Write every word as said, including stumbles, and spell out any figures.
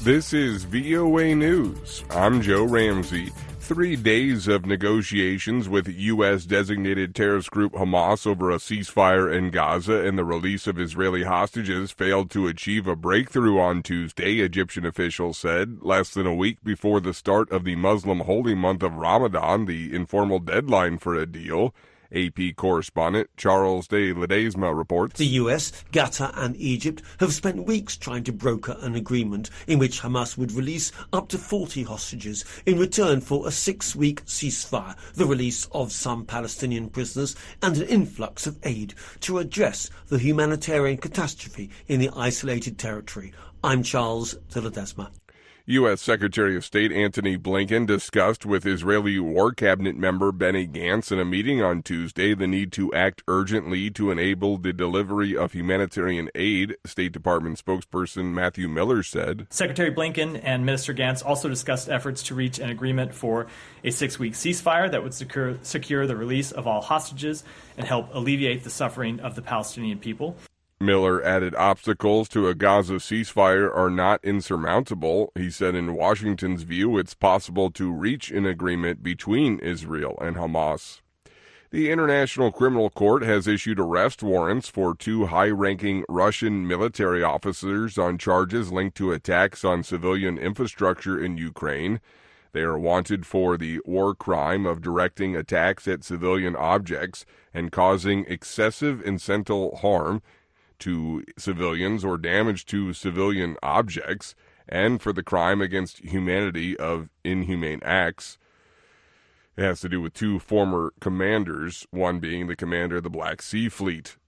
This is V O A News. I'm Joe Ramsey. Three days of negotiations with U S-designated terrorist group Hamas over a ceasefire in Gaza and the release of Israeli hostages failed to achieve a breakthrough on Tuesday, Egyptian officials said, less than a week before the start of the Muslim holy month of Ramadan, the informal deadline for a deal. A P correspondent Charles de Ledesma reports. The U S, Qatar and Egypt have spent weeks trying to broker an agreement in which Hamas would release up to forty hostages in return for a six-week ceasefire, the release of some Palestinian prisoners and an influx of aid to address the humanitarian catastrophe in the isolated territory. I'm Charles de Ledesma. U S. Secretary of State Antony Blinken discussed with Israeli War Cabinet member Benny Gantz in a meeting on Tuesday the need to act urgently to enable the delivery of humanitarian aid, State Department spokesperson Matthew Miller said. Secretary Blinken and Minister Gantz also discussed efforts to reach an agreement for a six-week ceasefire that would secure, secure the release of all hostages and help alleviate the suffering of the Palestinian people. Miller added obstacles to a Gaza ceasefire are not insurmountable. He said in Washington's view, it's possible to reach an agreement between Israel and Hamas. The International Criminal Court has issued arrest warrants for two high-ranking Russian military officers on charges linked to attacks on civilian infrastructure in Ukraine. They are wanted for the war crime of directing attacks at civilian objects and causing excessive incidental harm to civilians or damage to civilian objects, and for the crime against humanity of inhumane acts. It has to do with two former commanders, one being the commander of the Black Sea Fleet.